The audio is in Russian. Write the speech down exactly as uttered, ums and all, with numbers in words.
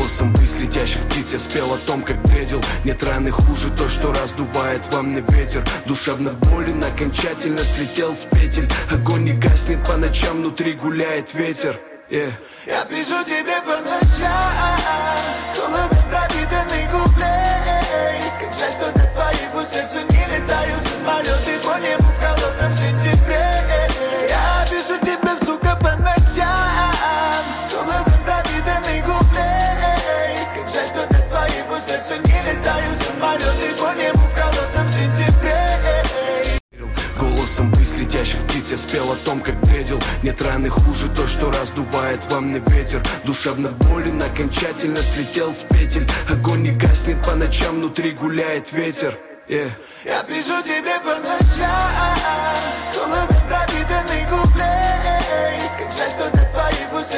Голосом высь летящих птиц я спел о том, как бредил. Нет раны хуже то, что раздувает во мне ветер. Душевно болен, окончательно слетел с петель. Огонь не гаснет по ночам, внутри гуляет ветер. Yeah. Я пишу тебе по ночам, холодно пропитанный куплет. Как жаль, что до твоего сердца не летают самолеты по небу в холодном сентябре. Я пишу тебе, сука, по ночам, холодно пропитанный куплет. Как жаль, что до твоего сердца не летают самолеты по небу в холодном сентябре. Голосом высь летящих птиц я спел о том, как бредил. Нет раны хуже то, что раздувает во мне ветер. Душевно болен, окончательно слетел с петель. Огонь не гаснет по ночам, внутри гуляет ветер. Yeah. Я пишу тебе по ночам, холодно пропитанный куплет. Как жаль, что до твоего сердца